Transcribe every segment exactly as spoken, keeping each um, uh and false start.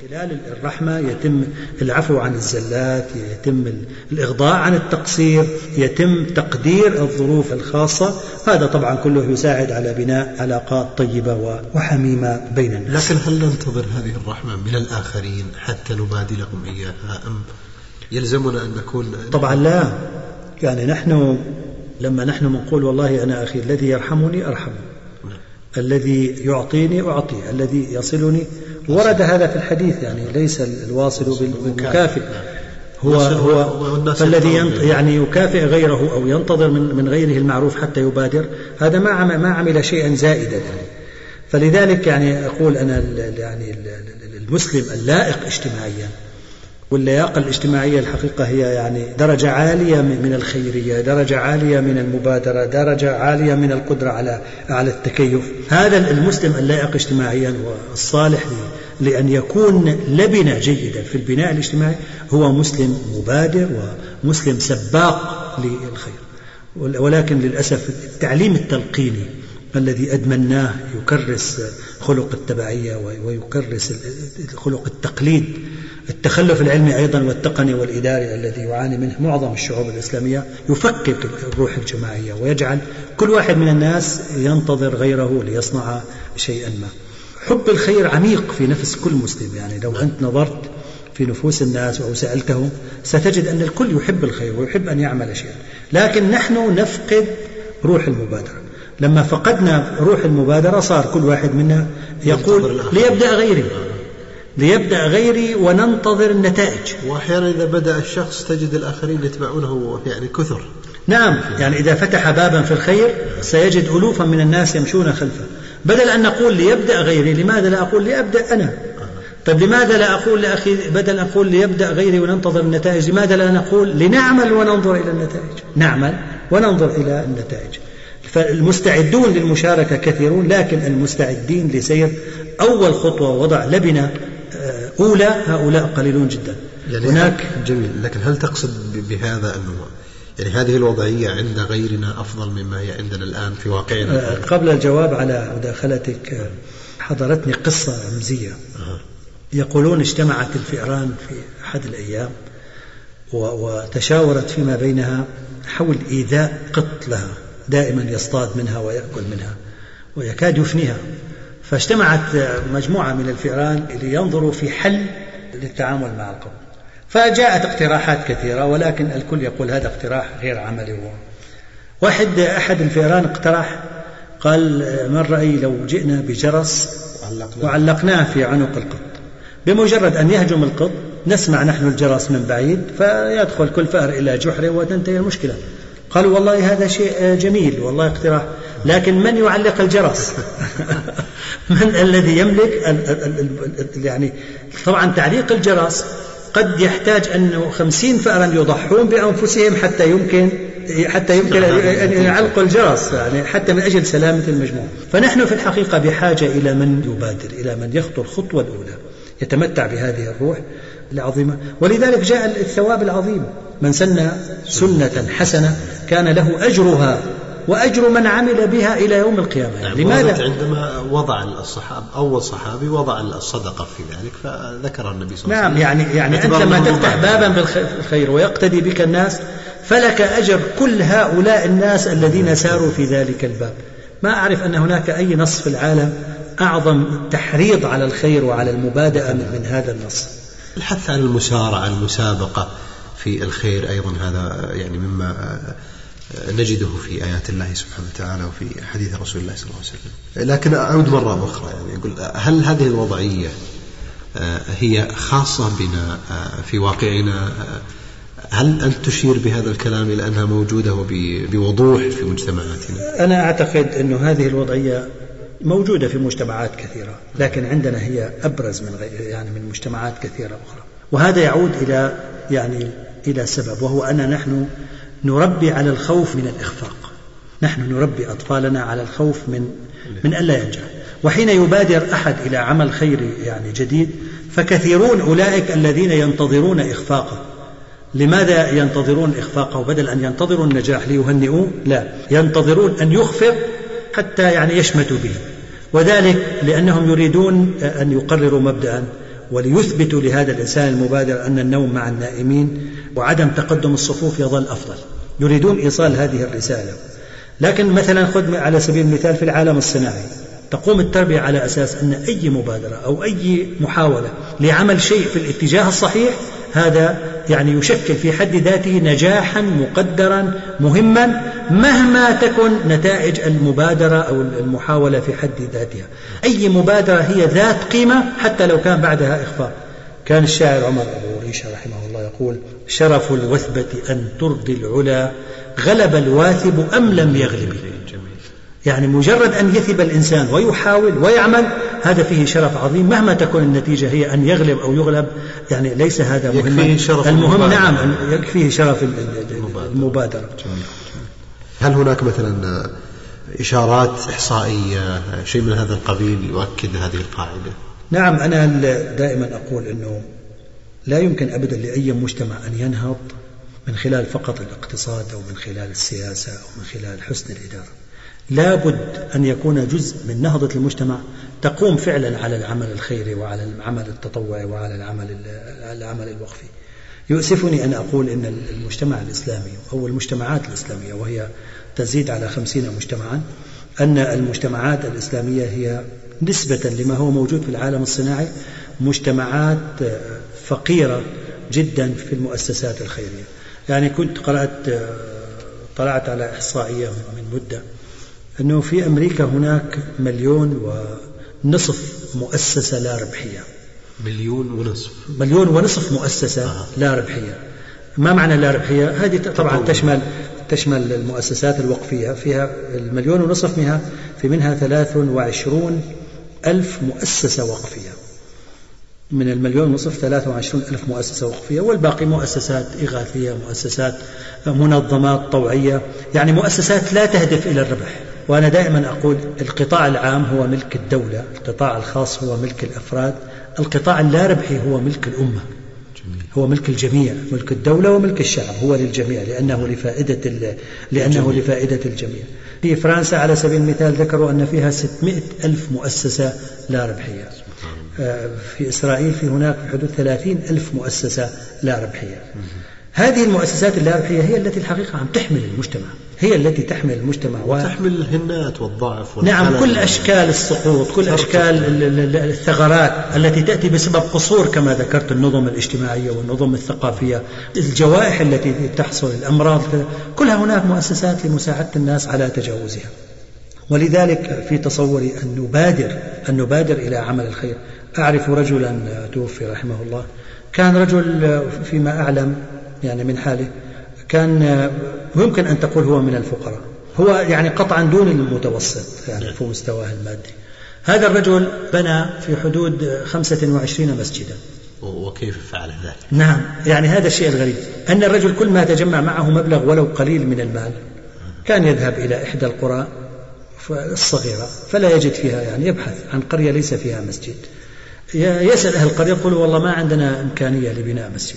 خلال الرحمة يتم العفو عن الزلات، يتم الإغضاء عن التقصير، يتم تقدير الظروف الخاصة. هذا طبعا كله يساعد على بناء علاقات طيبة وحميمة بين الناس. لكن هل ننتظر هذه الرحمة من الآخرين حتى نبادلهم إياها، أم يلزمنا أن نكون؟ طبعا لا، يعني نحن لما نحن نقول والله أنا أخي الذي يرحمني أرحمه، الذي يعطيني أعطيه، الذي يصلني، ورد هذا في الحديث، يعني ليس الواصل بالمكافئ، هو هو فالذي يعني يكافئ غيره أو ينتظر من من غيره المعروف حتى يبادر، هذا ما ما عمل شيئا زائدا يعني. فلذلك يعني أقول أنا يعني المسلم اللائق اجتماعيا، واللياقة الاجتماعية الحقيقة هي يعني درجة عالية من الخيرية، درجة عالية من المبادرة، درجة عالية من القدرة على على التكيف. هذا المسلم اللائق اجتماعيا والصالح لأن يكون لبنة جيدة في البناء الاجتماعي هو مسلم مبادر ومسلم سباق للخير. ولكن للأسف التعليم التلقيني الذي أدمناه يكرس خلق التبعية ويكرس خلق التقليد، التخلف العلمي أيضا والتقني والإداري الذي يعاني منه معظم الشعوب الإسلامية، يفكك الروح الجماعية ويجعل كل واحد من الناس ينتظر غيره ليصنع شيئا ما. حب الخير عميق في نفس كل مسلم، يعني لو أنت نظرت في نفوس الناس أو سألتهم ستجد أن الكل يحب الخير ويحب أن يعمل شيئا، لكن نحن نفقد روح المبادرة. لما فقدنا روح المبادرة صار كل واحد منا يقول ليبدأ غيري ليبدأ غيري وننتظر النتائج. وأحيانا إذا بدأ الشخص تجد الآخرين يتبعونه يعني كثر. نعم، يعني إذا فتح بابا في الخير سيجد ألوفا من الناس يمشون خلفه. بدل أن نقول ليبدأ غيري، لماذا لا أقول ليبدأ أنا؟ طيب لماذا لا أقول لأخي بدل أن أقول ليبدأ غيري وننتظر النتائج، لماذا لا نقول لنعمل وننظر إلى النتائج؟ نعمل وننظر إلى النتائج. فالمستعدون للمشاركة كثيرون، لكن المستعدين لسير أول خطوة ووضع لبنة أولى هؤلاء قليلون جدا. يعني هناك جميل، لكن هل تقصد بهذا أنه يعني هذه الوضعية عند غيرنا أفضل مما هي عندنا الآن في واقعنا؟ قبل الجواب على مداخلتك حضرتني قصة رمزية. أه. يقولون اجتمعت الفئران في أحد الأيام وتشاورت فيما بينها حول إيذاء قط لها دائما يصطاد منها ويأكل منها ويكاد يفنيها. فاجتمعت مجموعة من الفئران لينظروا في حل للتعامل مع القط. فجاءت اقتراحات كثيرة، ولكن الكل يقول هذا اقتراح غير عملي. واحد أحد الفئران اقترح، قال من رأي لو جئنا بجرس وعلقناه في عنق القط، بمجرد أن يهجم القط نسمع نحن الجرس من بعيد فيدخل كل فأر إلى جحره وتنتهي المشكلة. قالوا والله هذا شيء جميل، والله اقتراح، لكن من يعلق الجرس؟ من الذي يملك يعني يعني طبعا تعليق الجرس قد يحتاج أنه خمسين فأرا يضحون بأنفسهم حتى يمكن حتى يمكن أن يعلقوا الجرس، يعني حتى من أجل سلامة المجموعة. فنحن في الحقيقة بحاجة إلى من يبادر، إلى من يخطو الخطوة الأولى، يتمتع بهذه الروح العظيمة. ولذلك جاء الثواب العظيم، من سن سنة حسنة كان له أجرها وأجر من عمل بها إلى يوم القيامة. يعني لماذا؟ عندما وضع الصحابة أول صحابي وضع الصدقة في ذلك فذكر النبي صلى الله عليه وسلم. نعم، يعني يعني أنت ما تفتح بابا بالخير ويقتدي بك الناس فلك أجر كل هؤلاء الناس الذين ساروا في ذلك الباب. ما أعرف أن هناك أي نص في العالم أعظم تحريض على الخير وعلى المبادئة من هذا النص. الحث على المسارعة، المسابقة في الخير أيضا هذا يعني مما نجده في آيات الله سبحانه وتعالى وفي حديث رسول الله صلى الله عليه وسلم. لكن أعود مرة أخرى، يعني يقول هل هذه الوضعية هي خاصة بنا في واقعنا؟ هل أنت تشير بهذا الكلام إلى أنها موجودة بوضوح في مجتمعاتنا؟ أنا أعتقد أن هذه الوضعية موجودة في مجتمعات كثيرة، لكن عندنا هي أبرز من غير يعني من مجتمعات كثيرة أخرى. وهذا يعود إلى يعني إلى سبب، وهو أن نحن نربي على الخوف من الإخفاق. نحن نربي أطفالنا على الخوف من من ألا ينجح. وحين يبادر أحد إلى عمل خيري يعني جديد فكثيرون أولئك الذين ينتظرون إخفاقه. لماذا ينتظرون إخفاقه بدل أن ينتظروا النجاح ليهنئوه؟ لا، ينتظرون أن يخفق حتى يعني يشمتوا به، وذلك لأنهم يريدون أن يقرروا مبدأ وليثبتوا لهذا الإنسان المبادر أن النوم مع النائمين وعدم تقدم الصفوف يظل أفضل، يريدون إيصال هذه الرسالة. لكن مثلا خذ على سبيل المثال في العالم الصناعي، تقوم التربية على أساس أن أي مبادرة أو أي محاولة لعمل شيء في الاتجاه الصحيح هذا يعني يشكل في حد ذاته نجاحا مقدرا مهما مهما تكن نتائج المبادرة أو المحاولة في حد ذاتها. أي مبادرة هي ذات قيمة حتى لو كان بعدها إخفاء. كان الشاعر عمر أبو ريشة رحمه الله يقول: شرف الوثبة أن ترضي العلا، غلب الواثب أم لم يغلب. يعني مجرد أن يثب الإنسان ويحاول ويعمل هذا فيه شرف عظيم، مهما تكون النتيجة هي أن يغلب أو يغلب، يعني ليس هذا مهم. المهم نعم أن يكفيه شرف المبادرة. هل هناك مثلا إشارات إحصائية شيء من هذا القبيل يؤكد هذه القاعدة؟ نعم، أنا دائما أقول أنه لا يمكن أبدا لأي مجتمع أن ينهض من خلال فقط الاقتصاد أو من خلال السياسة أو من خلال حسن الإدارة. لا بد أن يكون جزء من نهضة المجتمع تقوم فعلا على العمل الخيري وعلى العمل التطوعي وعلى العمل العمل الوقفي. يؤسفني أن أقول أن المجتمع الإسلامي أو المجتمعات الإسلامية، وهي تزيد على خمسين مجتمعا، أن المجتمعات الإسلامية هي نسبة لما هو موجود في العالم الصناعي مجتمعات فقيرة جدا في المؤسسات الخيرية. يعني كنت قرأت طلعت على إحصائية من مدة أنه في أمريكا هناك مليون ونصف مؤسسة لا ربحية. مليون ونصف مليون ونصف مؤسسة آه. لا ربحية. ما معنى لا ربحية؟ هذه طبعا تشمل تشمل المؤسسات الوقفية، فيها المليون ونصف منها في منها ثلاث وعشرون ألف مؤسسة وقفية. من المليون ونصف ثلاث وعشرون ألف مؤسسة وقفية، والباقي مؤسسات إغاثية، مؤسسات منظمات طوعية، يعني مؤسسات لا تهدف إلى الربح. وأنا دائما أقول القطاع العام هو ملك الدولة، القطاع الخاص هو ملك الأفراد، القطاع اللا ربحي هو ملك الأمة، هو ملك الجميع، ملك الدولة وملك الشعب، هو للجميع لأنه لفائدة لأنه لفائدة الجميع. في فرنسا على سبيل المثال ذكروا أن فيها ستمائة ألف مؤسسة لا ربحية. في إسرائيل في هناك في حدود ثلاثين ألف مؤسسة لا ربحية. هذه المؤسسات اللا ربحية هي التي الحقيقة عم تحمل المجتمع، هي التي تحمل المجتمع وتحمل الهنات والضعف. نعم، كل أشكال السقوط، كل أشكال الثغرات التي تأتي بسبب قصور كما ذكرت النظم الاجتماعية والنظم الثقافية، الجوائح التي تحصل، الأمراض، كلها هناك مؤسسات لمساعدة الناس على تجاوزها. ولذلك في تصوري أن نبادر أن نبادر إلى عمل الخير. أعرف رجلا توفي رحمه الله، كان رجل فيما أعلم يعني من حاله كان يمكن أن تقول هو من الفقراء، هو يعني قطعا دون المتوسط يعني في مستواه المادي. هذا الرجل بنى في حدود خمسة وعشرين مسجدا. وكيف فعل ذلك؟ نعم، يعني هذا الشيء الغريب أن الرجل كل ما تجمع معه مبلغ ولو قليل من المال كان يذهب إلى إحدى القرى الصغيرة فلا يجد فيها، يعني يبحث عن قرية ليس فيها مسجد، يسأل أهل القرية يقولوا والله ما عندنا إمكانية لبناء مسجد،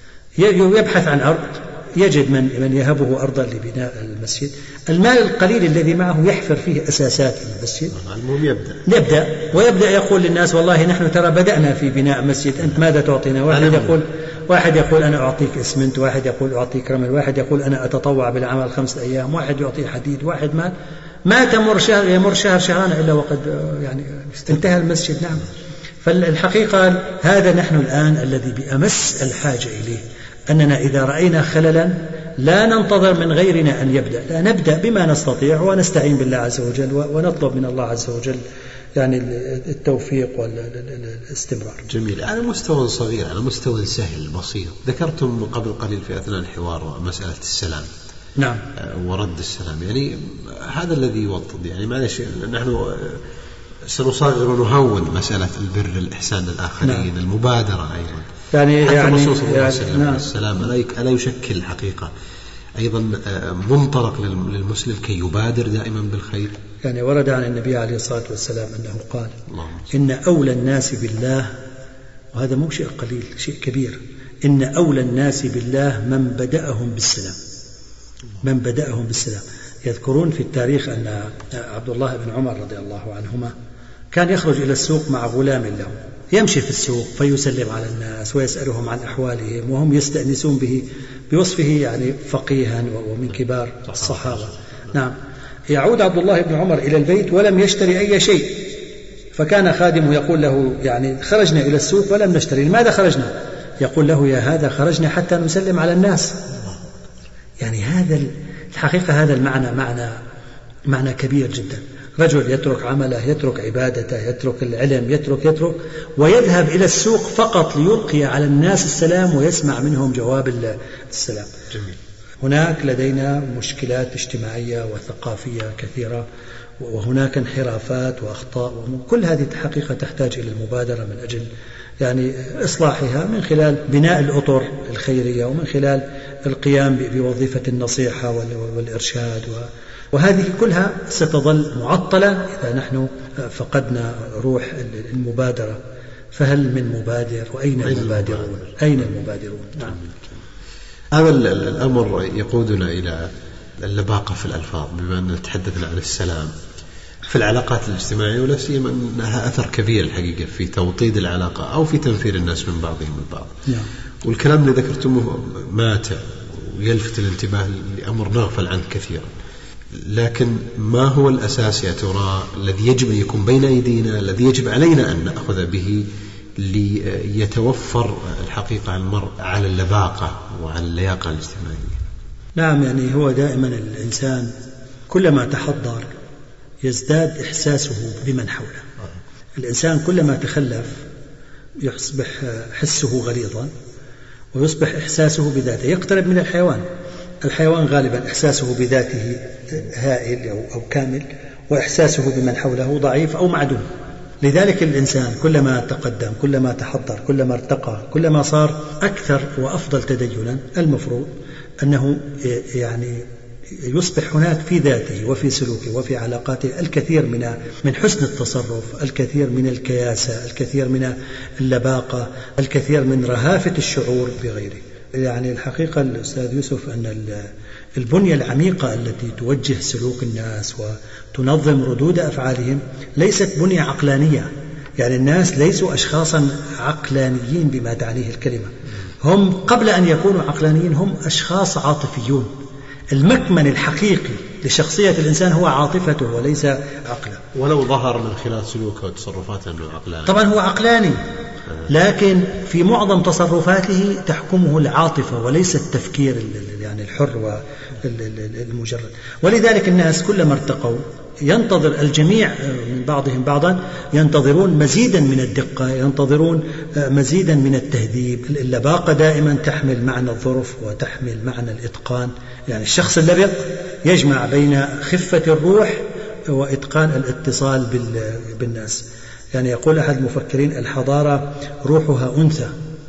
يبحث عن أرض يجد من من يهبه أرضا لبناء المسجد، المال القليل الذي معه يحفر فيه أساسات المسجد. المهم يبدأ يبدأ ويبدأ يقول للناس والله نحن ترى بدأنا في بناء مسجد، أنت ماذا تعطينا؟ واحد يقول واحد يقول أنا أعطيك إسمنت، واحد يقول أعطيك رمل، واحد يقول أنا أتطوع بالعمل خمسة أيام، واحد يعطي حديد، واحد مال. ما تمر شهر يمر شهر شهران إلا وقد يعني انتهى المسجد. نعم، فالحقيقة هذا نحن الآن الذي بأمس الحاجة إليه، أننا إذا رأينا خللا لا ننتظر من غيرنا أن يبدأ، لا نبدأ بما نستطيع ونستعين بالله عز وجل ونطلب من الله عز وجل يعني التوفيق والاستمرار. جميل. على مستوى صغير، على مستوى سهل بسيط، ذكرتم قبل قليل في أثناء الحوار مسألة السلام. نعم. ورد السلام، يعني هذا الذي يوطد، يعني معلش نحن سنصغر ونهون مسألة البر، الإحسان للآخرين. نعم. المبادرة أيضا، يعني حتى يعني الرسول صلى الله عليه وسلم نعم. السلام ألا يشكل حقيقة أيضا منطلق للمسلم كي يبادر دائما بالخير؟ يعني ورد عن النبي عليه الصلاة والسلام أنه قال إن أولى الناس بالله، وهذا مو شيء قليل، شيء كبير، إن أولى الناس بالله من بدأهم بالسلام، من بدأهم بالسلام. يذكرون في التاريخ أن عبد الله بن عمر رضي الله عنهما كان يخرج إلى السوق مع غلام له، يمشي في السوق فيسلم على الناس ويسألهم عن أحوالهم، وهم يستأنسون به بوصفه يعني فقيها ومن كبار الصحابة. نعم. يعود عبد الله بن عمر إلى البيت ولم يشتري أي شيء، فكان خادمه يقول له يعني خرجنا إلى السوق ولم نشتري، لماذا خرجنا؟ يقول له يا هذا خرجنا حتى نسلم على الناس. يعني هذا الحقيقة هذا المعنى معنى معنى كبير جدا. رجل يترك عمله، يترك عبادته، يترك العلم، يترك يترك ويذهب إلى السوق فقط ليلقي على الناس السلام ويسمع منهم جواب السلام. جميل. هناك لدينا مشكلات اجتماعية وثقافية كثيرة، وهناك انحرافات وأخطاء، وكل هذه الحقيقة تحتاج إلى المبادرة من أجل يعني إصلاحها من خلال بناء الأطر الخيرية ومن خلال القيام بوظيفة النصيحة والإرشاد، وهذه كلها ستظل معطلة إذا نحن فقدنا روح المبادرة. فهل من مبادر وأين المبادرون؟ أين المبادرون؟ نعم. هذا الأمر يقودنا إلى اللباقة في الألفاظ، بما أن تحدثنا عن السلام في العلاقات الاجتماعية، ولا سيما أنها أثر كبير الحقيقة في توطيد العلاقة أو في تنفير الناس من بعضهم البعض. نعم. والكلام اللي ذكرتموه ماتع ويلفت الانتباه لأمر نغفل عنه كثيرا، لكن ما هو الأساس يا ترى الذي يجب أن يكون بين أيدينا، الذي يجب علينا أن نأخذ به ليتوفر الحقيقة المرء على اللباقة وعلى اللياقة الاجتماعية؟ نعم. يعني هو دائما الإنسان كلما تحضر يزداد إحساسه بمن حوله. الإنسان كلما تخلف يصبح حسه غليظا ويصبح إحساسه بذاته، يقترب من الحيوان. الحيوان غالبا إحساسه بذاته هائل أو كامل، وإحساسه بمن حوله ضعيف أو معدوم. لذلك الإنسان كلما تقدم، كلما تحضر، كلما ارتقى، كلما صار أكثر وأفضل تدينا، المفروض أنه يعني يصبح هناك في ذاته وفي سلوكه وفي علاقاته الكثير من من حسن التصرف، الكثير من الكياسة، الكثير من اللباقة، الكثير من رهافة الشعور بغيره. يعني الحقيقة الأستاذ يوسف أن البنية العميقة التي توجه سلوك الناس وتنظم ردود أفعالهم ليست بنية عقلانية. يعني الناس ليسوا أشخاصا عقلانيين بما تعنيه الكلمة، هم قبل أن يكونوا عقلانيين هم أشخاص عاطفيون. المكمن الحقيقي لشخصية الإنسان هو عاطفته وليس عقله، ولو ظهر من خلال سلوكه وتصرفاته أنه عقلاني. طبعا هو عقلاني، لكن في معظم تصرفاته تحكمه العاطفة وليس التفكير يعني الحر والمجرد. ولذلك الناس كلما ارتقوا ينتظر الجميع من بعضهم بعضا، ينتظرون مزيدا من الدقة، ينتظرون مزيدا من التهذيب. اللباقة دائما تحمل معنى الظرف وتحمل معنى الإتقان. يعني الشخص اللبق يجمع بين خفة الروح وإتقان الاتصال بالناس. يعني يقول أحد المفكرين الحضارة روحها أنثى،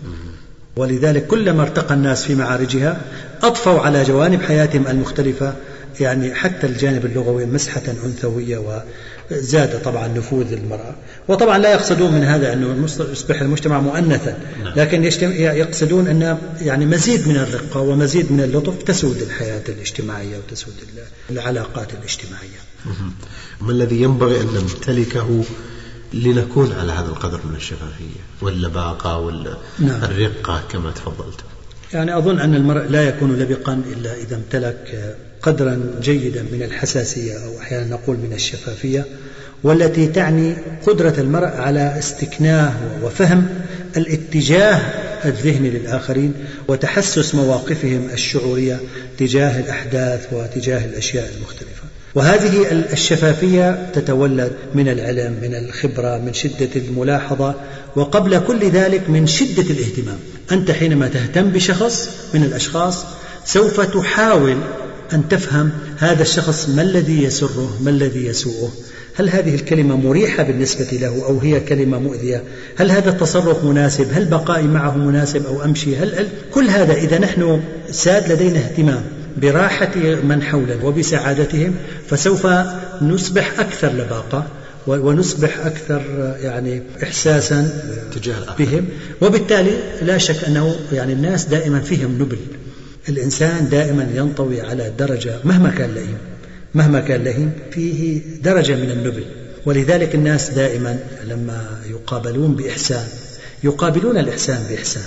ولذلك كلما ارتقى الناس في معارجها أضفوا على جوانب حياتهم المختلفة يعني حتى الجانب اللغوي مسحة أنثوية، وزاد طبعا نفوذ المرأة. وطبعا لا يقصدون من هذا أنه يصبح المجتمع مؤنثا، لكن يقصدون أن يعني مزيد من الرقة ومزيد من اللطف تسود الحياة الاجتماعية وتسود العلاقات الاجتماعية. ما الذي ينبغي أن نمتلكه لنكون على هذا القدر من الشفافية واللباقة والرقة كما تفضلت؟ يعني أظن أن المرء لا يكون لبقا إلا إذا امتلك قدرا جيدا من الحساسية، أو أحيانا نقول من الشفافية، والتي تعني قدرة المرء على استكناه وفهم الاتجاه الذهني للآخرين وتحسس مواقفهم الشعورية تجاه الأحداث وتجاه الأشياء المختلفة. وهذه الشفافية تتولد من العلم، من الخبرة، من شدة الملاحظة، وقبل كل ذلك من شدة الاهتمام. أنت حينما تهتم بشخص من الأشخاص سوف تحاول أن تفهم هذا الشخص ما الذي يسره، ما الذي يسوءه، هل هذه الكلمة مريحة بالنسبة له أو هي كلمة مؤذية، هل هذا التصرف مناسب، هل بقائي معه مناسب أو أمشي، هل, هل كل هذا إذا نحن ساد لدينا اهتمام براحة من حولنا وبسعادتهم فسوف نصبح أكثر لباقة ونصبح أكثر يعني إحساسا بهم، وبالتالي لا شك أنه يعني الناس دائما فيهم نبل. الإنسان دائما ينطوي على درجة مهما كان لئيم، مهما كان لئيم فيه درجة من النبل، ولذلك الناس دائما لما يقابلون بإحسان يقابلون الإحسان بإحسان،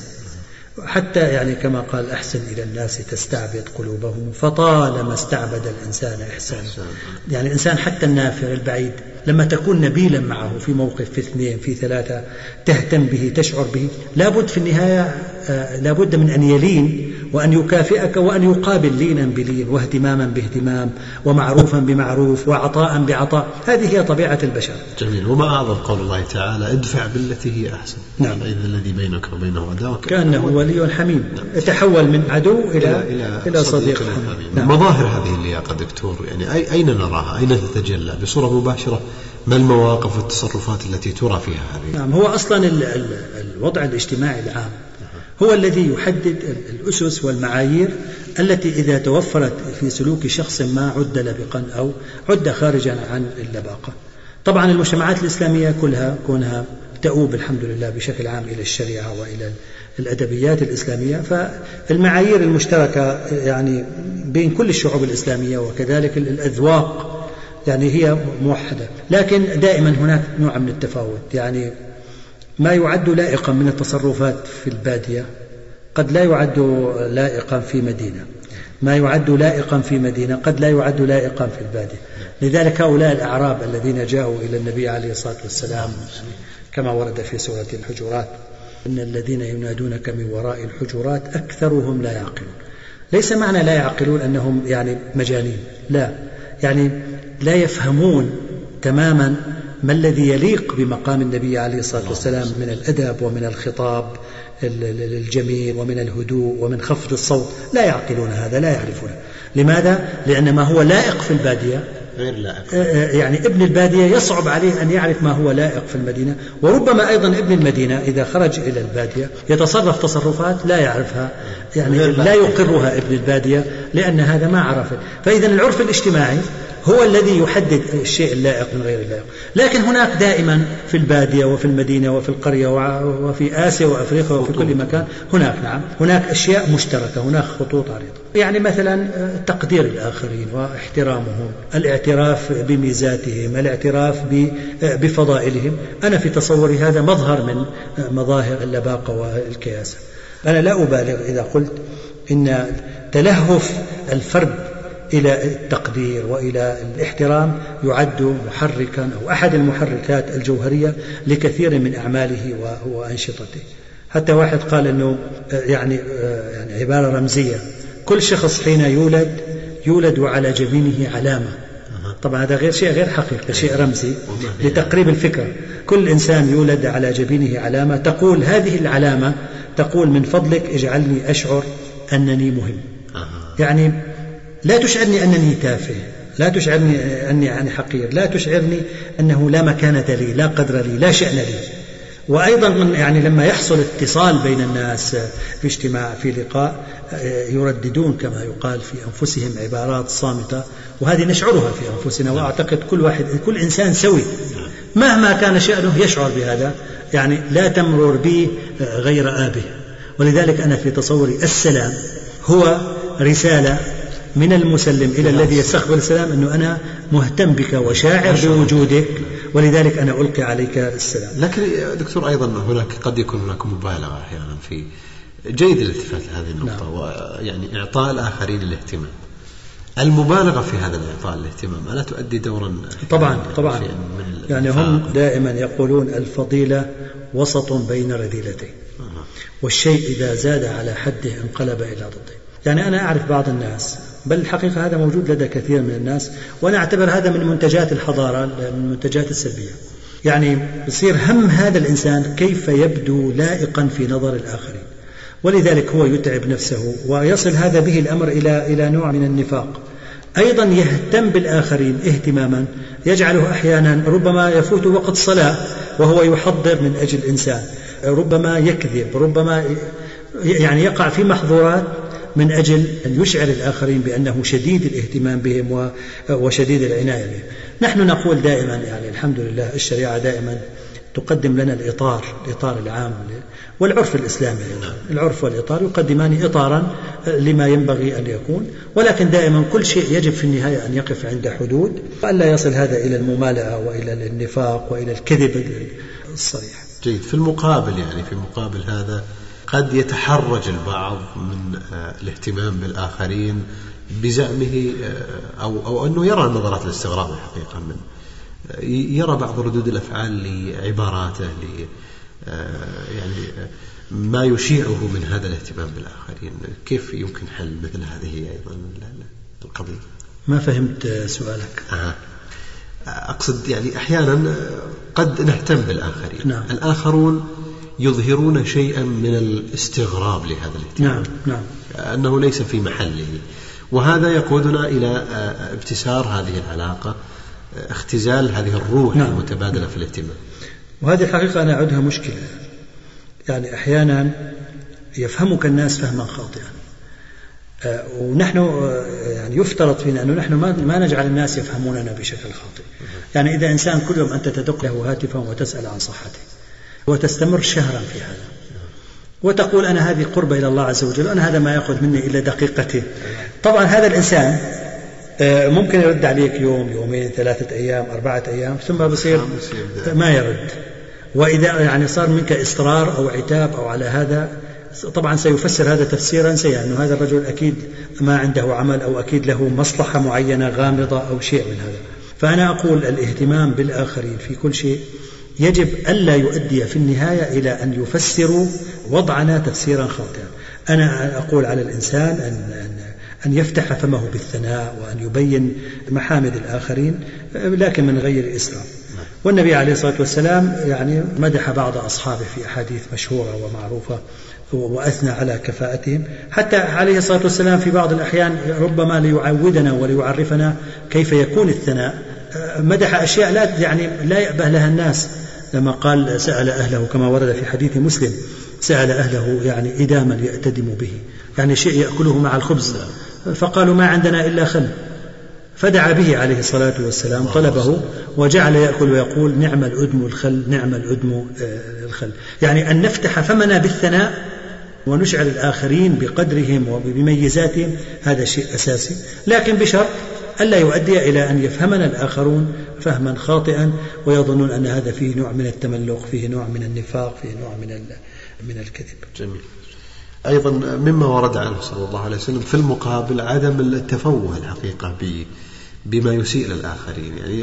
حتى يعني كما قال أحسن إلى الناس تستعبد قلوبهم فطالما استعبد الإنسان إحسانه. يعني الإنسان حتى النافر البعيد لما تكون نبيلا معه في موقف في اثنين في ثلاثة تهتم به تشعر به، لابد في النهاية لابد من أن يلين وأن يكافئك وأن يقابل لينا بلين واهتماما باهتمام ومعروفا بمعروف وعطاء بعطاء. هذه هي طبيعة البشر. جميل. وما أعظم قول الله تعالى ادفع بالتي هي أحسن. نعم. إذا الذي بينك وبينه عداوة كأنه ولي حميم. يتحول من عدو إلى إلى, إلى صديق, صديق حميم. نعم. مظاهر هذه اللياقة دكتور يعني أين نراها؟ أين تتجلى بصورة مباشرة؟ ما المواقف والتصرفات التي ترى فيها هذه؟ نعم. هو أصلا الوضع الاجتماعي العام هو الذي يحدد الأسس والمعايير التي إذا توفرت في سلوك شخص ما عد لبقا أو عد خارجا عن اللباقة. طبعا المجتمعات الإسلامية كلها كونها تؤوب الحمد لله بشكل عام إلى الشريعة وإلى الأدبيات الإسلامية، فالمعايير المشتركة يعني بين كل الشعوب الإسلامية وكذلك الأذواق يعني هي موحدة، لكن دائما هناك نوع من التفاوت. يعني ما يعد لائقا من التصرفات في البادية قد لا يعد لائقا في مدينة، ما يعد لائقا في مدينة قد لا يعد لائقا في البادية. لذلك هؤلاء الأعراب الذين جاءوا إلى النبي عليه الصلاة والسلام كما ورد في سورة الحجرات إن الذين ينادونك من وراء الحجرات أكثرهم لا يعقلون. ليس معنى لا يعقلون أنهم يعني مجانين، لا، يعني لا يفهمون تماما ما الذي يليق بمقام النبي عليه الصلاة والسلام من الأدب ومن الخطاب الجميل ومن الهدوء ومن خفض الصوت. لا يعقلون هذا، لا يعرفون. لماذا؟ لأن ما هو لائق في البادية غير لائق. يعني ابن البادية يصعب عليه أن يعرف ما هو لائق في المدينة، وربما أيضا ابن المدينة إذا خرج إلى البادية يتصرف تصرفات لا يعرفها، يعني لا يقرها ابن البادية لأن هذا ما عرفه. فإذا العرف الاجتماعي هو الذي يحدد الشيء اللائق من غير اللائق. لكن هناك دائما في البادية وفي المدينة وفي القرية وفي آسيا وأفريقيا وفي كل مكان هناك نعم هناك أشياء مشتركة، هناك خطوط عريضة. يعني مثلا تقدير الآخرين واحترامهم، الاعتراف بميزاتهم، الاعتراف بفضائلهم. أنا في تصوري هذا مظهر من مظاهر اللباقة والكياسة. أنا لا أبالغ إذا قلت إن تلهف الفرد إلى التقدير وإلى الاحترام يعد محركا أو أحد المحركات الجوهرية لكثير من أعماله وأنشطته. حتى واحد قال أنه يعني يعني عبارة رمزية: كل شخص حين يولد يولد على جبينه علامة. طبعا هذا غير شيء غير حقيقي، شيء رمزي لتقريب الفكرة. كل إنسان يولد على جبينه علامة تقول هذه العلامة تقول من فضلك اجعلني أشعر أنني مهم. يعني لا تشعرني أنني تافه، لا تشعرني أني يعني حقير، لا تشعرني أنه لا مكانة لي، لا قدر لي، لا شأن لي. وأيضا يعني لما يحصل اتصال بين الناس في اجتماع في لقاء يرددون كما يقال في أنفسهم عبارات صامتة، وهذه نشعرها في أنفسنا. وأعتقد كل واحد كل إنسان سوي مهما كان شأنه يشعر بهذا، يعني لا تمرر به غير آبه. ولذلك أنا في تصوري السلام هو رسالة من المسلم إلى الذي يستقبل السلام أنه أنا مهتم بك وشاعر بوجودك، ولذلك أنا ألقي عليك السلام. لكن دكتور أيضا هناك قد يكون هناك مبالغة أحيانا في جيد الالتفات لهذه النقطة. نعم. ويعني إعطاء الآخرين الاهتمام. المبالغة في هذا الإعطاء الاهتمام ألا تؤدي دورا؟ طبعا طبعا يعني هم دائما يقولون الفضيلة وسط بين رذيلتين، والشيء إذا زاد على حده انقلب إلى ضده. يعني أنا أعرف بعض الناس، بل الحقيقة هذا موجود لدى كثير من الناس، وأنا أعتبر هذا من منتجات الحضارة، من المنتجات السلبية. يعني يصير هم هذا الإنسان كيف يبدو لائقا في نظر الآخرين، ولذلك هو يتعب نفسه ويصل هذا به الأمر إلى إلى نوع من النفاق. أيضا يهتم بالآخرين اهتماما يجعله أحيانا ربما يفوت وقت صلاة وهو يحضر من أجل إنسان، ربما يكذب، ربما يعني يقع في محظورات من أجل أن يشعر الآخرين بأنه شديد الاهتمام بهم وشديد العناية بهم. نحن نقول دائما يعني الحمد لله الشريعة دائما تقدم لنا الإطار الإطار العام والعرف الإسلامي. العرف والإطار يقدمان إطارا لما ينبغي أن يكون، ولكن دائما كل شيء يجب في النهاية أن يقف عند حدود، وألا يصل هذا إلى الممالأة وإلى النفاق وإلى الكذب الصريح. جيد. في المقابل يعني في مقابل هذا قد يتحرج البعض من الاهتمام بالآخرين بزعمه أو, أو أنه يرى نظرات الاستغراب الحقيقة من يرى بعض ردود الأفعال لعباراته ل يعني ما يشيعه من هذا الاهتمام بالآخرين. كيف يمكن حل مثل هذه أيضا القضية؟ ما فهمت سؤالك. آه. أقصد يعني أحيانا قد نهتم بالآخرين. نعم. الآخرون يظهرون شيئا من الاستغراب لهذا الاهتمام. نعم. نعم. أنه ليس في محله، وهذا يقودنا إلى ابتسار هذه العلاقة، اختزال هذه الروح نعم. المتبادلة في الاهتمام. وهذه الحقيقة أنا أعدها مشكلة، يعني أحيانا يفهمك الناس فهما خاطئا، ونحن يعني يفترض فينا أنه نحن ما نجعل الناس يفهموننا بشكل خاطئ. يعني إذا إنسان كل يوم أنت تدق له هاتفا وتسأل عن صحته وتستمر شهرا في هذا وتقول أنا هذه قربة إلى الله عز وجل وأنا هذا ما يأخذ مني إلا دقيقتين، طبعا هذا الإنسان ممكن يرد عليك يوم يومين ثلاثة أيام أربعة أيام ثم بصير ما يرد، وإذا يعني صار منك إصرار أو عتاب أو على هذا طبعا سيفسر هذا تفسيرا سيئا أنه هذا الرجل أكيد ما عنده عمل أو أكيد له مصلحة معينة غامضة أو شيء من هذا. فأنا أقول الاهتمام بالآخرين في كل شيء يجب ألا يؤدي في النهاية إلى أن يفسروا وضعنا تفسيرا خاطئا. أنا أقول على الإنسان أن أن يفتح فمه بالثناء وأن يبين محامد الآخرين لكن من غير إسراف. والنبي عليه الصلاة والسلام يعني مدح بعض أصحابه في أحاديث مشهورة ومعروفة وأثنى على كفاءتهم، حتى عليه الصلاة والسلام في بعض الأحيان ربما ليعودنا وليعرفنا كيف يكون الثناء مدح أشياء لا يعني لا يأبه لها الناس، لما قال سأل أهله كما ورد في حديث مسلم سأل أهله يعني إداما يأتدم به، يعني شيء يأكله مع الخبز، فقالوا ما عندنا إلا خل، فدعا به عليه الصلاة والسلام طلبه وجعل يأكل ويقول نعم الأدم الخل نعم الأدم الخل. يعني أن نفتح فمنا بالثناء ونشعر الآخرين بقدرهم وبميزاتهم هذا شيء أساسي، لكن بشرط ألا يؤدي إلى أن يفهمنا الآخرون فهما خاطئا ويظنون أن هذا فيه نوع من التملق، فيه نوع من النفاق، فيه نوع من من الكذب. جميل. أيضا مما ورد عنه صلى الله عليه وسلم في المقابل عدم التفوه الحقيقة بما يسيء للآخرين. يعني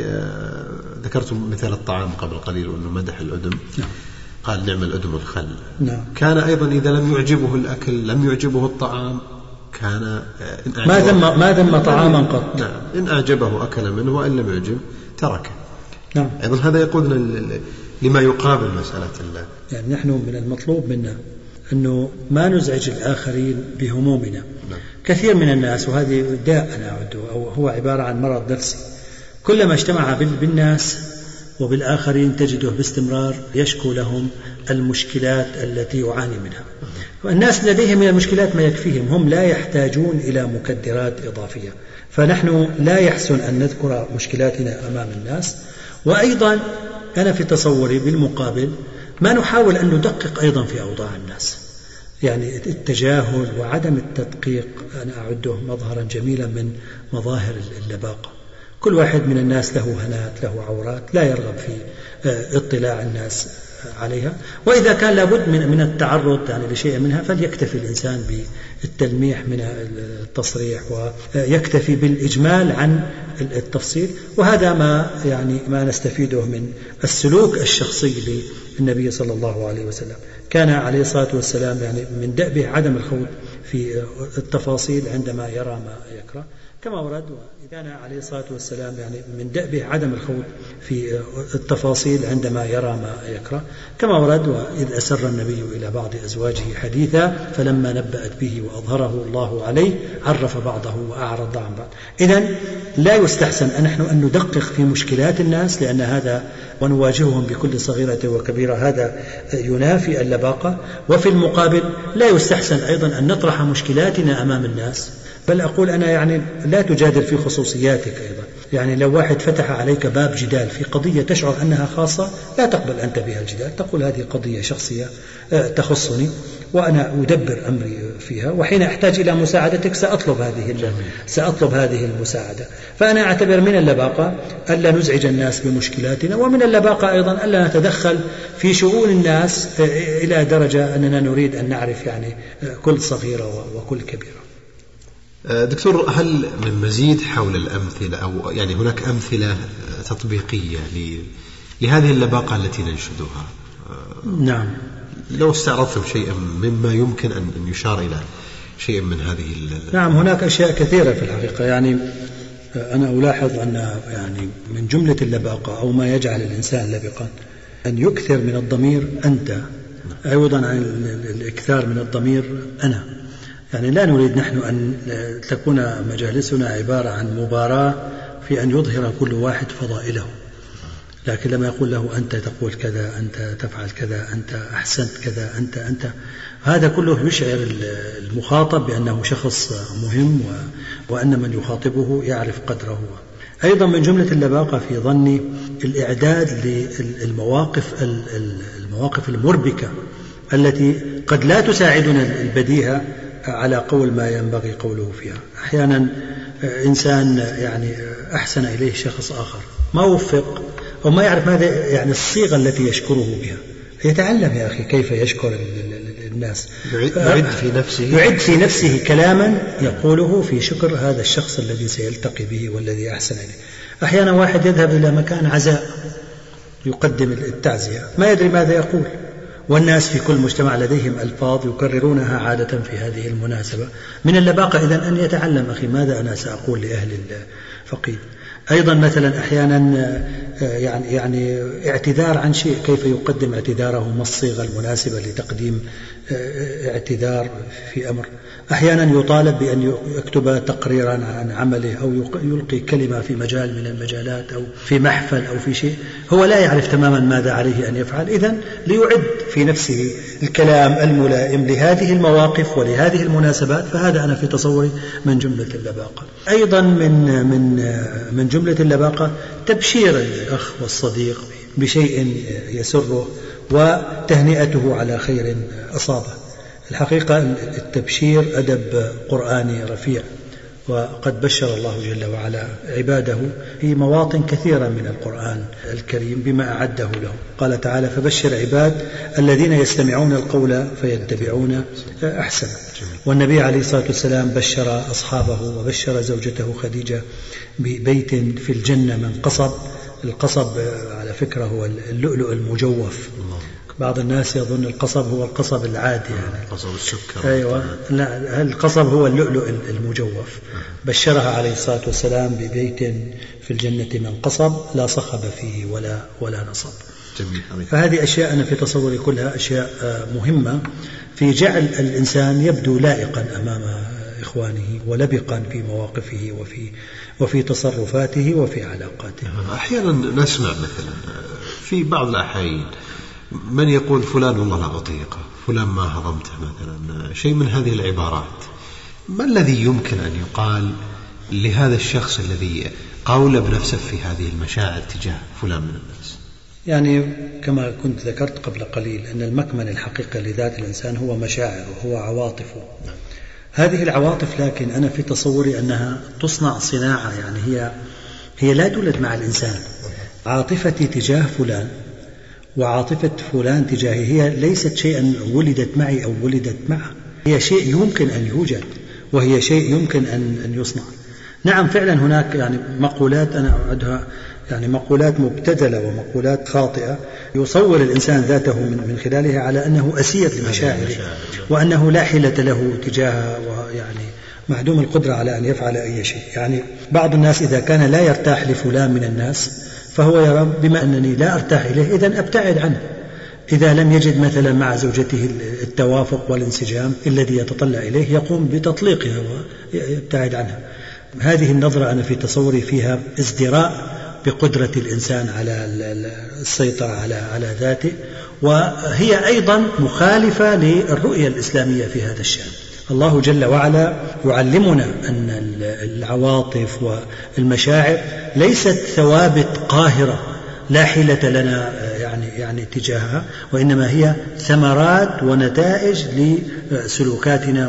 ذكرت مثال الطعام قبل قليل وأنه مدح الأدم. نعم. قال نعم الأدم الخل. نعم. كان أيضا إذا لم يعجبه الأكل لم يعجبه الطعام كان ما ذم ما ذم طعاما قط. نعم. إن أعجبه أكل منه وإن لم يعجب تركه. نعم. أيضا هذا يقودنا لما يقابل مسألة الله. يعني نحن من المطلوب منا أنه ما نزعج الآخرين بهمومنا. نعم. كثير من الناس وهذه داء أنا أعده أو هو عبارة عن مرض نفسي، كلما اجتمع بالناس وبالآخرين تجده باستمرار يشكو لهم المشكلات التي يعاني منها. والناس لديهم من المشكلات ما يكفيهم، هم لا يحتاجون إلى مكدرات إضافية، فنحن لا يحسن أن نذكر مشكلاتنا أمام الناس. وأيضا أنا في تصوري بالمقابل ما نحاول أن ندقق أيضا في أوضاع الناس، يعني التجاهل وعدم التدقيق أنا أعده مظهرا جميلا من مظاهر اللباقة. كل واحد من الناس له هنات له عورات لا يرغب في اطلاع الناس عليها، وإذا كان لابد من من التعرض يعني لشيء منها فليكتفي الإنسان بالتلميح من التصريح ويكتفي بالإجمال عن التفصيل. وهذا ما يعني ما نستفيده من السلوك الشخصي للنبي صلى الله عليه وسلم. كان عليه الصلاة والسلام يعني من دأبه عدم الخوض في التفاصيل عندما يرى ما يكره، كما ورد كان عليه الصلاة والسلام يعني من دأبه عدم الخوض في التفاصيل عندما يرى ما يكره، كما ورد وإذ أسر النبي إلى بعض أزواجه حديثا فلما نبأت به وأظهره الله عليه عرف بعضه وأعرض عن بعض. إذن لا يستحسن أن نحن أن ندقق في مشكلات الناس، لأن هذا ونواجههم بكل صغيرة وكبيرة هذا ينافي اللباقة. وفي المقابل لا يستحسن أيضا أن نطرح مشكلاتنا أمام الناس، بل أقول أنا يعني لا تجادل في خصوصياتك أيضا، يعني لو واحد فتح عليك باب جدال في قضية تشعر أنها خاصة لا تقبل أنت بها الجدال، تقول هذه قضية شخصية تخصني وأنا أدبر أمري فيها، وحين أحتاج إلى مساعدتك سأطلب هذه سأطلب هذه المساعدة. فأنا أعتبر من اللباقة ألا نزعج الناس بمشكلاتنا، ومن اللباقة أيضا ألا نتدخل في شؤون الناس إلى درجة أننا نريد أن نعرف يعني كل صغيرة وكل كبيرة. دكتور، هل من مزيد حول الأمثلة أو يعني هناك أمثلة تطبيقية لهذه اللباقة التي ننشدها؟ نعم، لو استعرضتم شيئا مما يمكن أن يشار إلى شيء من هذه. نعم، هناك أشياء كثيرة في الحقيقة. يعني أنا ألاحظ أن يعني من جملة اللباقة أو ما يجعل الإنسان لبقا أن يكثر من الضمير أنت، عوضا عن الإكثار من الضمير أنا. يعني لا نريد نحن أن تكون مجالسنا عبارة عن مباراة في أن يظهر كل واحد فضائله، لكن لما يقول له أنت تقول كذا، أنت تفعل كذا، أنت أحسنت كذا، أنت أنت هذا كله يشعر المخاطب بأنه شخص مهم وأن من يخاطبه يعرف قدره. أيضا من جملة اللباقة في ظني الإعداد للمواقف المواقف المربكة التي قد لا تساعدنا البديهة على قول ما ينبغي قوله فيها. أحيانا إنسان يعني أحسن إليه شخص آخر ما وفق أو ما يعرف ماذا يعني الصيغة التي يشكره بها، يتعلم يا أخي كيف يشكر الناس، يعد في نفسه يعد في نفسه كلاما يقوله في شكر هذا الشخص الذي سيلتقي به والذي أحسن إليه. أحيانا واحد يذهب إلى مكان عزاء يقدم التعزية ما يدري ماذا يقول، والناس في كل مجتمع لديهم ألفاظ يكررونها عادة في هذه المناسبة. من اللباقة إذن أن يتعلم أخي ماذا أنا سأقول لأهل الفقيد. أيضا مثلا أحيانا يعني يعني اعتذار عن شيء كيف يقدم اعتذاره، ما الصيغة المناسبة لتقديم اعتذار في أمر. أحيانا يطالب بأن يكتب تقريرا عن عمله أو يلقي كلمة في مجال من المجالات أو في محفل أو في شيء هو لا يعرف تماما ماذا عليه أن يفعل، إذن ليعد في نفسه الكلام الملائم لهذه المواقف ولهذه المناسبات. فهذا أنا في تصوري من جملة اللباقة. أيضا من من من جملة اللباقة تبشير الأخ والصديق بشيء يسره وتهنئته على خير أصابه. الحقيقة التبشير أدب قرآني رفيع، وقد بشر الله جل وعلا عباده في مواطن كثيرة من القرآن الكريم بما أعده لهم. قال تعالى: فبشر عباد الذين يستمعون القول فيتبعون أحسنه. والنبي عليه الصلاة والسلام بشر أصحابه وبشر زوجته خديجة ببيت في الجنة من قصب. القصب على فكرة هو اللؤلؤ المجوف. بعض الناس يظن القصب هو القصب العادي يعني قصب السكر. أيوة، لا، القصب هو اللؤلؤ المجوف. بشرها عليه الصلاة والسلام ببيت في الجنة من قصب لا صخب فيه ولا ولا نصب. جميل. فهذه أشياء أنا في تصوري كلها أشياء مهمة في جعل الإنسان يبدو لائقا أمام إخوانه ولبقا في مواقفه وفي وفي تصرفاته وفي علاقاته. أحيانا نسمع مثلا في بعض الأحيان من يقول فلان والله لا أطيقه، فلان ما هضمته مثلا، شيء من هذه العبارات. ما الذي يمكن أن يقال لهذا الشخص الذي قاول بنفسه في هذه المشاعر تجاه فلان من الناس؟ يعني كما كنت ذكرت قبل قليل أن المكمن الحقيقي لذات الإنسان هو مشاعره، هو عواطفه. هذه العواطف لكن أنا في تصوري أنها تصنع صناعة، يعني هي هي لا تولد مع الإنسان. عاطفتي تجاه فلان وعاطفة فلان تجاهي هي ليست شيئا ولدت معي أو ولدت معه، هي شيء يمكن أن يوجد وهي شيء يمكن أن أن يصنع. نعم فعلا هناك يعني مقولات أنا أعدها يعني مقولات مبتذلة ومقولات خاطئة يصور الإنسان ذاته من من خلالها على أنه أسير لمشاعره وأنه لا حيلة له تجاهها ويعني معدوم القدرة على أن يفعل أي شيء. يعني بعض الناس إذا كان لا يرتاح لفلان من الناس فهو يرى بما أنني لا أرتاح إليه إذن أبتعد عنه. إذا لم يجد مثلا مع زوجته التوافق والانسجام الذي يتطلع إليه يقوم بتطليقها ويبتعد عنها. هذه النظرة أنا في تصوري فيها ازدراء بقدرة الإنسان على السيطرة على على ذاته، وهي أيضا مخالفة للرؤية الإسلامية في هذا الشأن. الله جل وعلا يعلمنا أن العواطف والمشاعر ليست ثوابت قاهرة لا حيلة لنا يعني يعني تجاهها، وإنما هي ثمرات ونتائج لسلوكاتنا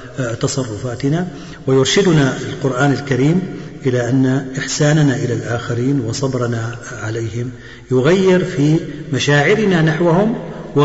وتصرفاتنا. ويرشدنا القرآن الكريم إلى أن إحساننا إلى الآخرين وصبرنا عليهم يغير في مشاعرنا نحوهم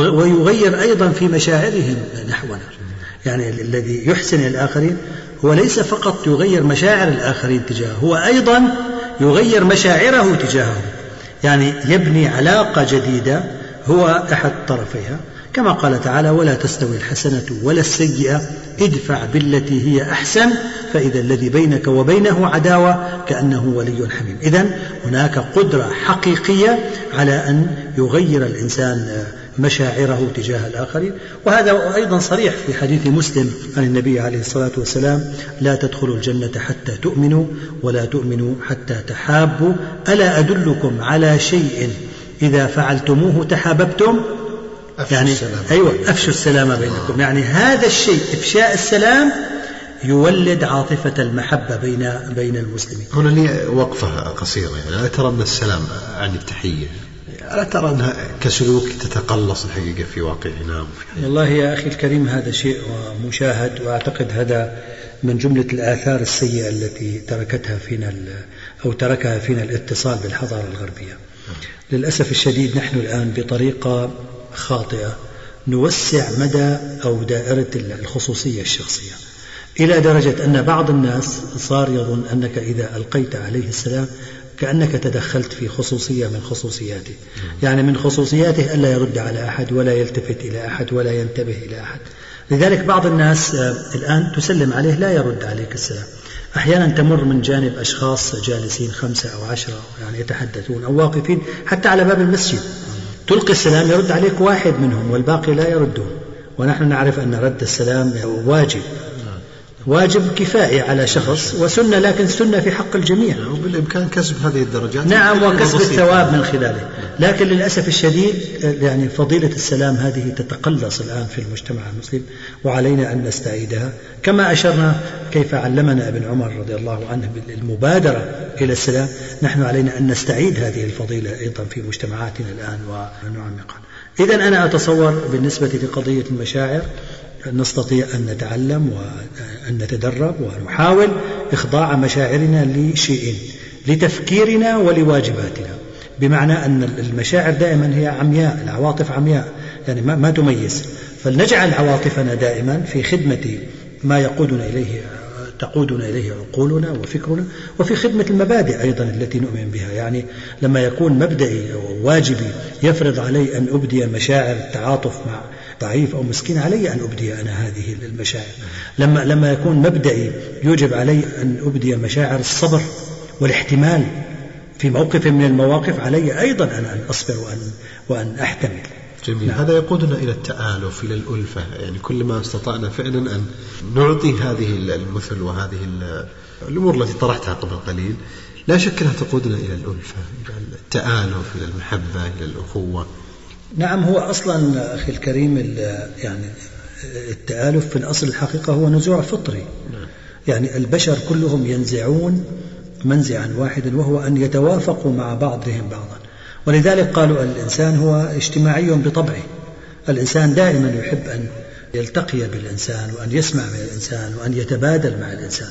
ويغير أيضا في مشاعرهم نحونا. يعني الذي يحسن إلى الآخرين هو ليس فقط يغير مشاعر الآخرين تجاهه، هو أيضا يغير مشاعره تجاههم، يعني يبني علاقة جديدة هو أحد طرفيها، كما قال تعالى: ولا تستوي الحسنة ولا السيئة ادفع بالتي هي أحسن فإذا الذي بينك وبينه عداوة كأنه ولي حميم. إذن هناك قدرة حقيقية على أن يغير الإنسان مشاعره تجاه الآخرين، وهذا أيضا صريح في حديث مسلم عن النبي عليه الصلاة والسلام: لا تدخلوا الجنة حتى تؤمنوا ولا تؤمنوا حتى تحابوا ألا أدلكم على شيء إذا فعلتموه تحاببتم؟ يعني أيوة أفشوا السلام بينكم. يعني هذا الشيء إفشاء السلام يولد عاطفة المحبة بين بين المسلمين. هنا لي وقفة قصيرة، يعني لا ترى أن السلام عن التحية، لا ترى أنها كسلوك تتقلص الحقيقة في واقعنا؟ والله يا أخي الكريم هذا شيء مشاهد، وأعتقد هذا من جملة الآثار السيئة التي تركتها فينا أو تركها فينا الاتصال بالحضارة الغربية. للأسف الشديد نحن الآن بطريقة خاطئة نوسع مدى أو دائرة الخصوصية الشخصية، إلى درجة أن بعض الناس صار يظن أنك إذا ألقيت عليه السلام كأنك تدخلت في خصوصية من خصوصياته. يعني من خصوصياته ألا يرد على أحد ولا يلتفت إلى أحد ولا ينتبه إلى أحد. لذلك بعض الناس الآن تسلم عليه لا يرد عليك السلام. أحيانا تمر من جانب أشخاص جالسين خمسة أو عشرة يعني يتحدثون أو واقفين حتى على باب المسجد، تلقي السلام يرد عليك واحد منهم والباقي لا يردون، ونحن نعرف أن رد السلام واجب واجب كفائي على شخص وسنة، لكن سنة في حق الجميع، وبالإمكان كسب هذه الدرجات. نعم، وكسب الثواب من خلاله. لكن للأسف الشديد يعني فضيلة السلام هذه تتقلص الآن في المجتمع المسلم، وعلينا أن نستعيدها، كما أشرنا كيف علمنا ابن عمر رضي الله عنه بالمبادرة إلى السلام. نحن علينا أن نستعيد هذه الفضيلة أيضا في مجتمعاتنا الآن ونعمقها. إذن أنا أتصور بالنسبة لقضية المشاعر نستطيع أن نتعلم وأن نتدرب ونحاول إخضاع مشاعرنا لشيئين: لتفكيرنا ولواجباتنا. بمعنى أن المشاعر دائما هي عمياء، العواطف عمياء يعني ما, ما تميز، فلنجعل عواطفنا دائما في خدمة ما يقودنا إليه تقودنا إليه عقولنا وفكرنا، وفي خدمة المبادئ أيضا التي نؤمن بها. يعني لما يكون مبدئي أو واجبي يفرض علي أن أبدي مشاعر التعاطف مع ضعيف أو مسكين، علي أن أبدي أنا هذه المشاعر. لما لما يكون مبدئي يوجب علي أن أبدي مشاعر الصبر والاحتمال في موقف من المواقف، علي أيضا أنا أن أصبر وأن وأن أحتمل. جميل. نعم. هذا يقودنا إلى التآلف، إلى الألفة، يعني كل ما استطعنا فعلا أن نعطي هذه المثل وهذه الأمور التي طرحتها قبل قليل، لا شك أنها تقودنا إلى الألفة، إلى التآلف، إلى المحبة، إلى الأخوة. نعم، هو أصلا أخي الكريم يعني التآلف في الأصل الحقيقة هو نزوع فطري. نعم. يعني البشر كلهم ينزعون منزعا واحدا، وهو أن يتوافقوا مع بعضهم بعضا. ولذلك قالوا الإنسان هو اجتماعي بطبعه، الإنسان دائما يحب أن يلتقي بالإنسان وأن يسمع من الإنسان وأن يتبادل مع الإنسان.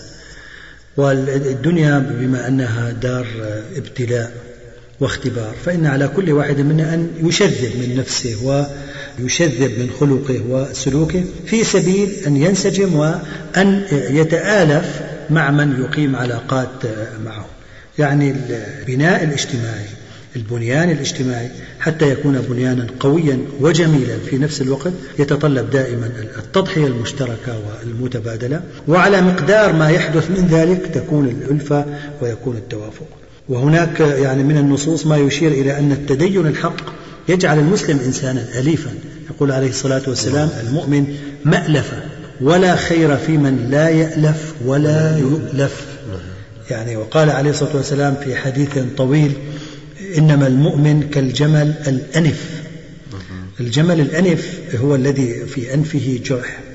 والدنيا بما أنها دار ابتلاء واختبار، فإن على كل واحد منا أن يشذب من نفسه ويشذب من خلقه وسلوكه في سبيل أن ينسجم وأن يتآلف مع من يقيم علاقات معه. يعني البناء الاجتماعي، البنيان الاجتماعي حتى يكون بنيانا قويا وجميلا في نفس الوقت يتطلب دائما التضحية المشتركة والمتبادلة، وعلى مقدار ما يحدث من ذلك تكون الألفة ويكون التوافق. وهناك يعني من النصوص ما يشير إلى أن التدين الحق يجعل المسلم إنسانا أليفا. يقول عليه الصلاة والسلام: المؤمن مألفة، ولا خير في من لا يألف ولا يؤلف. يعني وقال عليه الصلاة والسلام في حديث طويل: إنما المؤمن كالجمل الأنف. الجمل الأنف هو الذي في أنفه جرح،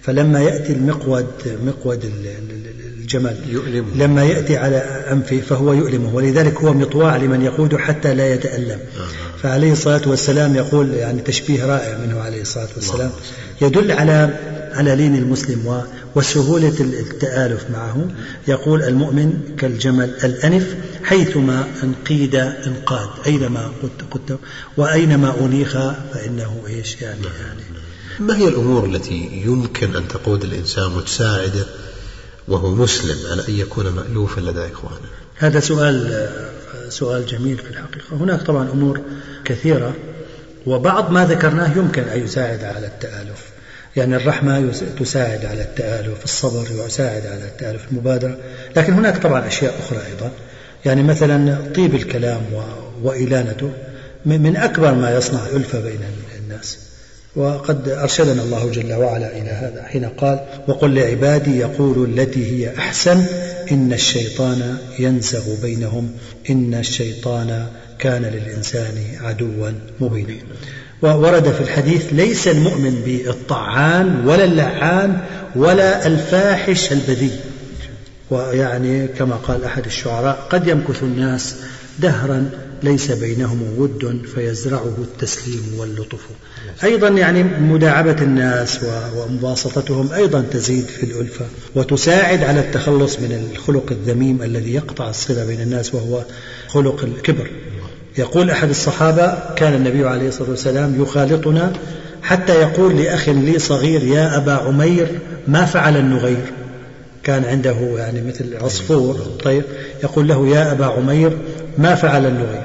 فلما يأتي المقود مقود الجمل لما يأتي على أنفه فهو يؤلمه، ولذلك هو مطواع لمن يقود حتى لا يتألم. فعليه الصلاة والسلام يقول يعني تشبيه رائع منه عليه الصلاة والسلام يدل على على لين المسلم وسهولة التآلف معه. يقول المؤمن كالجمل الأنف حيثما انقيد انقاد، أينما قدت وأينما أنيخ فإنه إيش يعني, يعني ما هي الأمور التي يمكن أن تقود الإنسان وتساعده وهو مسلم على أن يكون مألوفا لدى إخوانه؟ هذا سؤال سؤال جميل في الحقيقة. هناك طبعا أمور كثيرة، وبعض ما ذكرناه يمكن أن يساعد على التآلف. يعني الرحمة تساعد على التآلف، الصبر يساعد على التآلف، المبادرة. لكن هناك طبعا أشياء أخرى أيضا، يعني مثلا طيب الكلام وإلانته من أكبر ما يصنع الألفة بين الناس. وقد أرشدنا الله جل وعلا إلى هذا حين قال وقل لعبادي يقولوا التي هي أحسن إن الشيطان ينزغ بينهم إن الشيطان كان للإنسان عدوا مبينا. وورد في الحديث ليس المؤمن بالطعان ولا اللعان ولا الفاحش البذيء. ويعني كما قال أحد الشعراء قد يمكث الناس دهرا ليس بينهم ود فيزرعه التسليم واللطف. أيضا يعني مداعبة الناس ومباسطتهم أيضا تزيد في الألفة وتساعد على التخلص من الخلق الذميم الذي يقطع الصلة بين الناس وهو خلق الكبر. يقول أحد الصحابة كان النبي عليه الصلاة والسلام يخالطنا حتى يقول لأخ لي صغير يا أبا عمير ما فعل النغير. كان عنده يعني مثل عصفور طير، يقول له يا أبا عمير ما فعل النغير.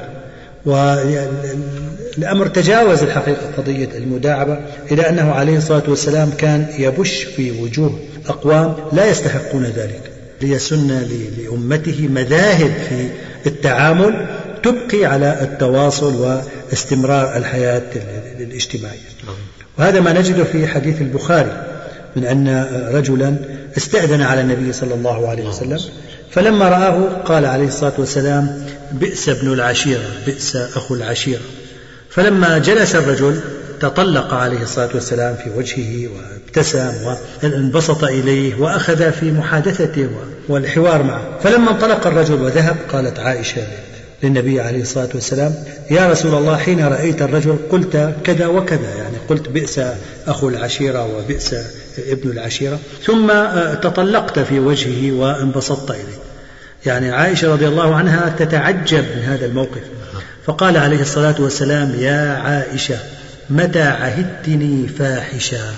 والأمر تجاوز الحقيقة قضية المداعبة إلى أنه عليه الصلاة والسلام كان يبش في وجوه أقوام لا يستحقون ذلك ليسن لأمته مذاهب في التعامل تبقي على التواصل واستمرار الحياة الاجتماعية. وهذا ما نجده في حديث البخاري من أن رجلا استأذن على النبي صلى الله عليه وسلم، فلما رآه قال عليه الصلاة والسلام بئس ابن العشيرة بئس أخو العشيرة. فلما جلس الرجل تطلق عليه الصلاة والسلام في وجهه وابتسم وانبسط إليه وأخذ في محادثته والحوار معه. فلما انطلق الرجل وذهب قالت عائشة للنبي عليه الصلاة والسلام يا رسول الله حين رأيت الرجل قلت كذا وكذا، يعني قلت بئس أخو العشيرة وبئس ابن العشيرة ثم تطلقت في وجهه وانبسطت إليه. يعني عائشة رضي الله عنها تتعجب من هذا الموقف. فقال عليه الصلاة والسلام يا عائشة متى عهدتني فاحشا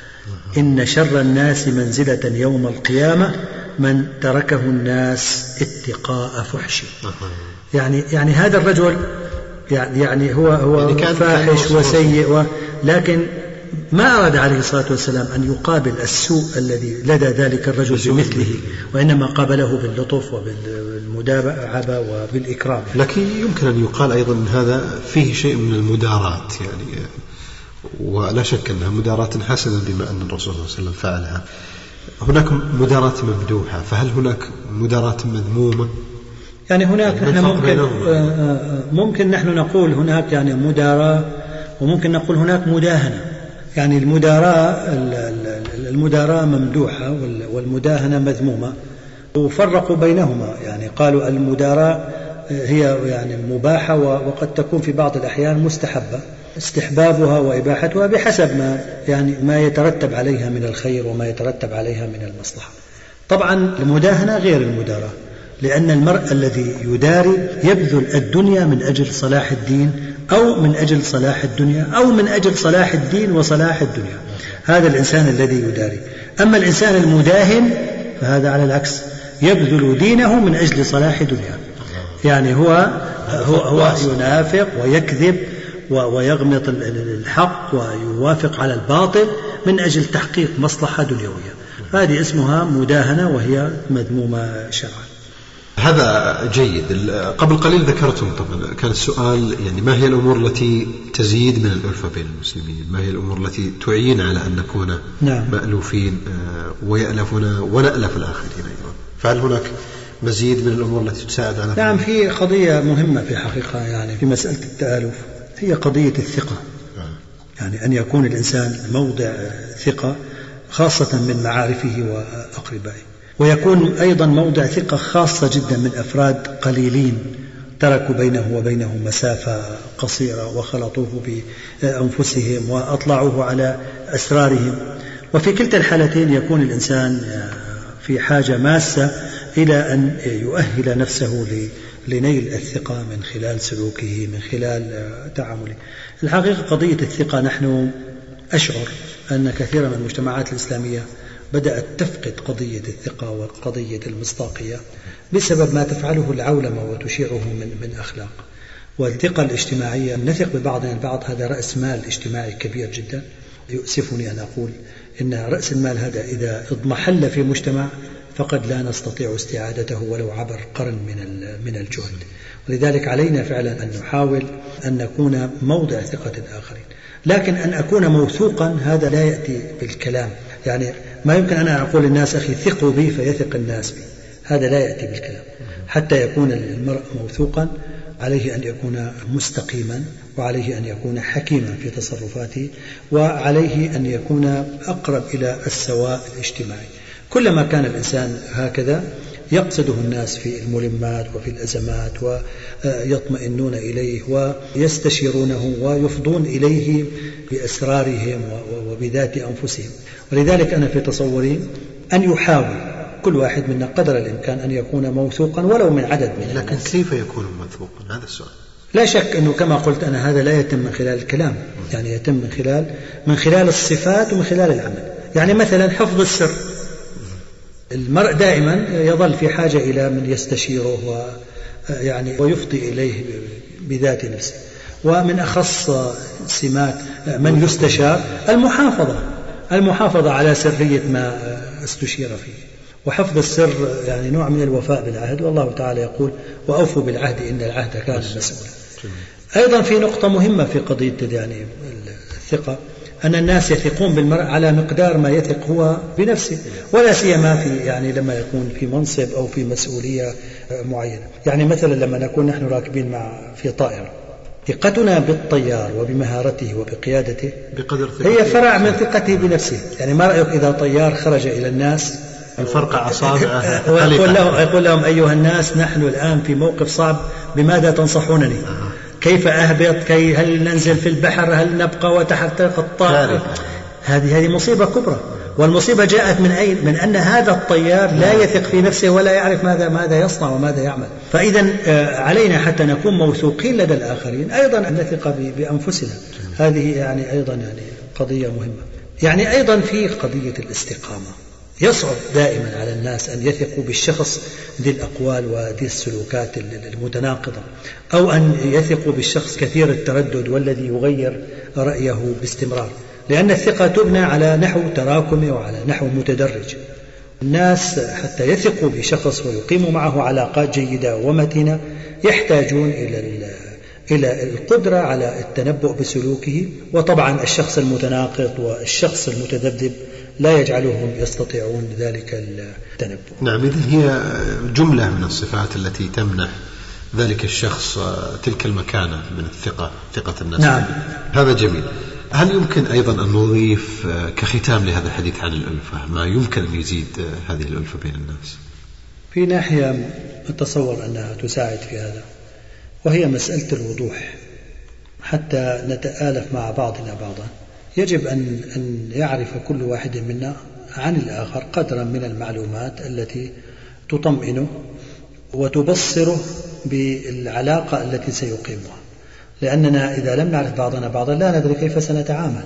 إن شر الناس منزلة يوم القيامة من تركه الناس اتقاء فحش. يعني يعني هذا الرجل يعني يعني هو هو يعني فاحش وسيء، لكن ما أراد عليه الصلاة والسلام أن يقابل السوء الذي لدى ذلك الرجل بمثله، وإنما قابله باللطف وبالمداعبة وبالإكرام. لكن يمكن أن يقال أيضا أن هذا فيه شيء من المداراة، يعني ولا شك أنها مداراة حسنة بما أن الرسول صلى الله عليه وسلم فعلها. هناك مداراة ممدوحة، فهل هناك مداراة مذمومة؟ يعني هناك نحن ممكن ممكن نحن نقول هناك يعني مداراة، وممكن نقول هناك مداهنة. يعني المداراة المداراة ممدوحة والمداهنة مذمومة، وفرقوا بينهما. يعني قالوا المداراة هي يعني مباحة وقد تكون في بعض الأحيان مستحبة، استحبابها وإباحتها بحسب ما يعني ما يترتب عليها من الخير وما يترتب عليها من المصلحة. طبعا المداهنة غير المداراة، لأن المرء الذي يداري يبذل الدنيا من أجل صلاح الدين أو من أجل صلاح الدنيا أو من أجل صلاح الدين وصلاح الدنيا. هذا الإنسان الذي يداري. أما الإنسان المداهن فهذا على العكس، يبذل دينه من أجل صلاح دنيا. يعني هو هو, هو ينافق ويكذب ويغمط الحق ويوافق على الباطل من أجل تحقيق مصلحة دنيوية. هذه اسمها مداهنة وهي مذمومة شرعا. هذا جيد. قبل قليل ذكرتم طبعا كان السؤال يعني ما هي الأمور التي تزيد من الألفة بين المسلمين، ما هي الأمور التي تعين على أن نكون نعم. مألوفين ويألفنا ونألف الآخرين أيضا. فهل هناك مزيد من الأمور التي تساعد على نعم. في قضية مهمة في حقيقة يعني في مسألة التآلف، هي قضية الثقة. يعني أن يكون الإنسان موضع ثقة خاصة من معارفه وأقربائه. ويكون أيضا موضع ثقة خاصة جدا من أفراد قليلين تركوا بينه وبينه مسافة قصيرة وخلطوه بأنفسهم وأطلعوه على أسرارهم. وفي كلتا الحالتين يكون الإنسان في حاجة ماسة إلى أن يؤهل نفسه لنيل الثقة من خلال سلوكه، من خلال تعامله. الحقيقة قضية الثقة نحن أشعر أن كثيرا من المجتمعات الإسلامية بدأت تفقد قضية الثقة وقضية المصداقية بسبب ما تفعله العولمة وتشيعه من, من أخلاق. والثقة الاجتماعية، نثق ببعضنا البعض، هذا رأس مال اجتماعي كبير جدا. يؤسفني أن أقول إن رأس المال هذا إذا اضمحل في مجتمع فقد لا نستطيع استعادته ولو عبر قرن من من الجهد. ولذلك علينا فعلا أن نحاول أن نكون موضع ثقة الآخرين. لكن أن أكون موثوقا هذا لا يأتي بالكلام، يعني ما يمكن أن أقول للناس أخي ثقوا بي فيثق الناس بي، هذا لا يأتي بالكلام. حتى يكون المرء موثوقا عليه أن يكون مستقيما، وعليه أن يكون حكيما في تصرفاته، وعليه أن يكون أقرب إلى السواء الاجتماعي. كلما كان الإنسان هكذا يقصده الناس في الملمات وفي الأزمات ويطمئنون إليه ويستشيرونه ويفضون إليه بأسرارهم وبذات أنفسهم. ولذلك أنا في تصوري أن يحاول كل واحد منا قدر الإمكان أن يكون موثوقا ولو من عدد من الناس. لكن كيف يكون موثوقا؟ هذا السؤال. لا شك أنه كما قلت أنا هذا لا يتم من خلال الكلام، يعني يتم من خلال من خلال الصفات ومن خلال العمل. يعني مثلا حفظ السر، المرء دائما يظل في حاجة إلى من يستشيره ويعني ويفضي إليه بذات نفسه. ومن أخص سمات من يستشار المحافظة المحافظة على سرية ما استشير فيه. وحفظ السر يعني نوع من الوفاء بالعهد، والله تعالى يقول وأوفوا بالعهد إن العهد كان مسؤولا. أيضا في نقطة مهمة في قضية يعني الثقة، أن الناس يثقون بالمرء على مقدار ما يثق هو بنفسه، ولا سيما في يعني لما يكون في منصب أو في مسؤولية معينة. يعني مثلا لما نكون نحن راكبين مع في طائرة، ثقتنا بالطيار وبمهارته وبقيادته بقدر هي فرع من ثقته بنفسه. يعني ما رأيك إذا طيار خرج إلى الناس الفرقة أصابعه ويقول لهم, يقول لهم أيها الناس نحن الآن في موقف صعب، بماذا تنصحونني؟ كيف أهبط؟ كي هل ننزل في البحر؟ هل نبقى وتحت الطائرة؟ هذه هذه مصيبة كبرى. والمصيبة جاءت من أين؟ من أن هذا الطيار لا يثق في نفسه ولا يعرف ماذا ماذا يصنع وماذا يعمل. فإذا علينا حتى نكون موثوقين لدى الآخرين أيضا أن نثق بأنفسنا. هذه يعني أيضا يعني قضية مهمة. يعني أيضا في قضية الاستقامة، يصعب دائما على الناس أن يثقوا بالشخص ذي الأقوال وذي السلوكات المتناقضة، أو أن يثقوا بالشخص كثير التردد والذي يغير رأيه باستمرار، لأن الثقة تبنى على نحو تراكمي وعلى نحو متدرج. الناس حتى يثقوا بشخص ويقيموا معه علاقات جيدة ومتينة يحتاجون إلى إلى القدرة على التنبؤ بسلوكه. وطبعا الشخص المتناقض والشخص المتذبذب لا يجعلهم يستطيعون ذلك التنبؤ. نعم، إذن هي جملة من الصفات التي تمنح ذلك الشخص تلك المكانة من الثقة، ثقة الناس. نعم. هذا جميل. هل يمكن أيضا أن نضيف كختام لهذا الحديث عن الألفة ما يمكن أن يزيد هذه الألفة بين الناس؟ في ناحية أتصور أنها تساعد في هذا، وهي مسألة الوضوح، حتى نتآلف مع بعضنا بعضا. يجب أن أن يعرف كل واحد منا عن الآخر قدرا من المعلومات التي تطمئنه وتبصره بالعلاقة التي سيقيمها، لأننا إذا لم نعرف بعضنا بعضا لا ندري كيف سنتعامل.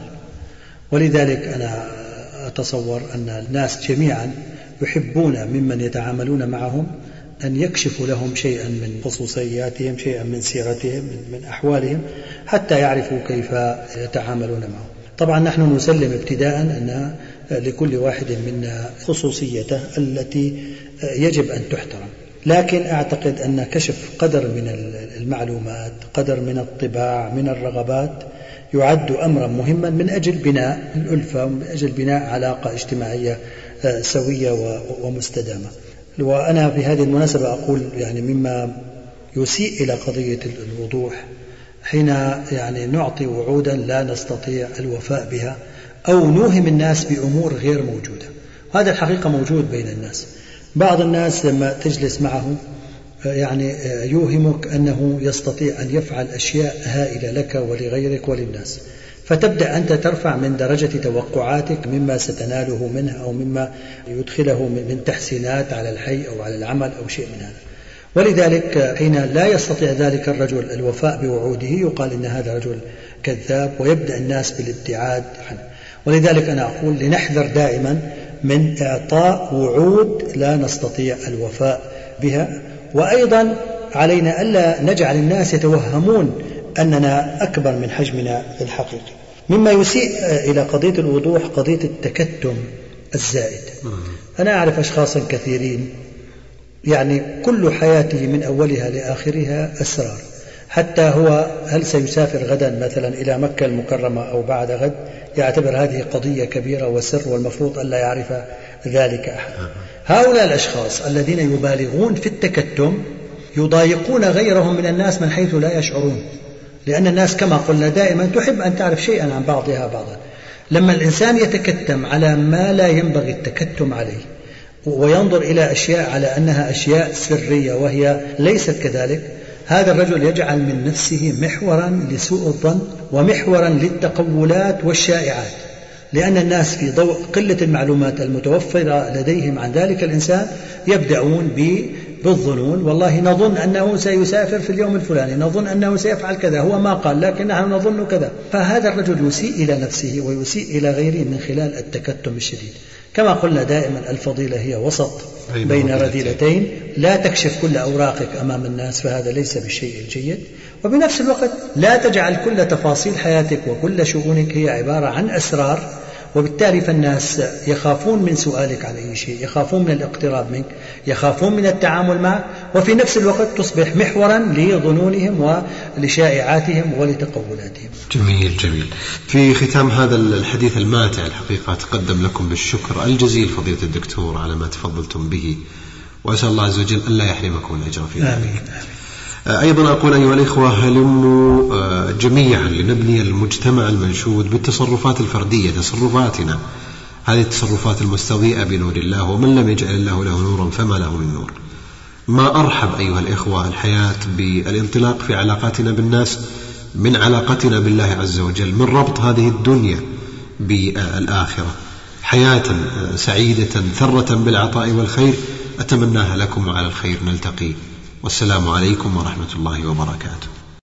ولذلك أنا أتصور أن الناس جميعا يحبون ممن يتعاملون معهم أن يكشفوا لهم شيئا من خصوصياتهم، شيئا من سيرتهم، من أحوالهم، حتى يعرفوا كيف يتعاملون معهم. طبعا نحن نسلم ابتداء أن لكل واحد منا خصوصيته التي يجب أن تحترم، لكن أعتقد أن كشف قدر من المعلومات، قدر من الطباع، من الرغبات، يعد أمرا مهما من أجل بناء الألفة ومن أجل بناء علاقة اجتماعية سوية ومستدامة. وأنا في هذه المناسبة أقول يعني مما يسيء إلى قضية الوضوح حين يعني نعطي وعودا لا نستطيع الوفاء بها، أو نوهم الناس بأمور غير موجودة. هذا الحقيقة موجود بين الناس. بعض الناس لما تجلس معه يعني يوهمك أنه يستطيع أن يفعل أشياء هائلة لك ولغيرك وللناس، فتبدأ أنت ترفع من درجة توقعاتك مما ستناله منه أو مما يدخله من تحسينات على الحي أو على العمل أو شيء من هذا. ولذلك حين لا يستطيع ذلك الرجل الوفاء بوعوده يقال إن هذا رجل كذاب، ويبدأ الناس بالابتعاد عنه. ولذلك أنا أقول لنحذر دائما من إعطاء وعود لا نستطيع الوفاء بها، وأيضا علينا ألا نجعل الناس يتوهمون أننا أكبر من حجمنا الحقيقي. مما يسيء إلى قضية الوضوح قضية التكتم الزائد. أنا أعرف أشخاصا كثيرين يعني كل حياته من أولها لآخرها أسرار، حتى هو هل سيسافر غدا مثلا إلى مكة المكرمة أو بعد غد يعتبر هذه قضية كبيرة وسر، والمفروض ألا يعرف ذلك أحد. هؤلاء الأشخاص الذين يبالغون في التكتم يضايقون غيرهم من الناس من حيث لا يشعرون، لأن الناس كما قلنا دائما تحب أن تعرف شيئا عن بعضها بعضا. لما الإنسان يتكتم على ما لا ينبغي التكتم عليه وينظر إلى أشياء على أنها أشياء سرية وهي ليست كذلك، هذا الرجل يجعل من نفسه محورا لسوء الظن ومحورا للتقولات والشائعات، لأن الناس في ضوء قلة المعلومات المتوفرة لديهم عن ذلك الإنسان يبدأون بالظنون، والله نظن أنه سيسافر في اليوم الفلاني، نظن أنه سيفعل كذا، هو ما قال لكن نحن نظن كذا. فهذا الرجل يسيء إلى نفسه ويسيء إلى غيره من خلال التكتم الشديد. كما قلنا دائما الفضيلة هي وسط بين رذيلتين، لا تكشف كل أوراقك أمام الناس، فهذا ليس بالشيء الجيد. وبنفس الوقت لا تجعل كل تفاصيل حياتك وكل شؤونك هي عبارة عن أسرار، وبالتالي فالناس يخافون من سؤالك عن أي شيء، يخافون من الاقتراب منك، يخافون من التعامل معك، وفي نفس الوقت تصبح محورا لظنونهم ولشائعاتهم ولتقولاتهم. جميل جميل. في ختام هذا الحديث الماتع الحقيقة أتقدم لكم بالشكر الجزيل فضيلة الدكتور على ما تفضلتم به، وأسأل الله عز وجل ألا يحرمكم الأجر في ذلك. أيضا أقول أيها الإخوة هلموا جميعا لنبني المجتمع المنشود بالتصرفات الفردية، تصرفاتنا هذه التصرفات المستضيئة بنور الله، ومن لم يجعل الله له نورا فما له من نور. ما أرحب أيها الإخوة الحياة بالانطلاق في علاقاتنا بالناس من علاقتنا بالله عز وجل، من ربط هذه الدنيا بالآخرة، حياة سعيدة ثرة بالعطاء والخير أتمناها لكم، وعلى الخير نلتقي، والسلام عليكم ورحمة الله وبركاته.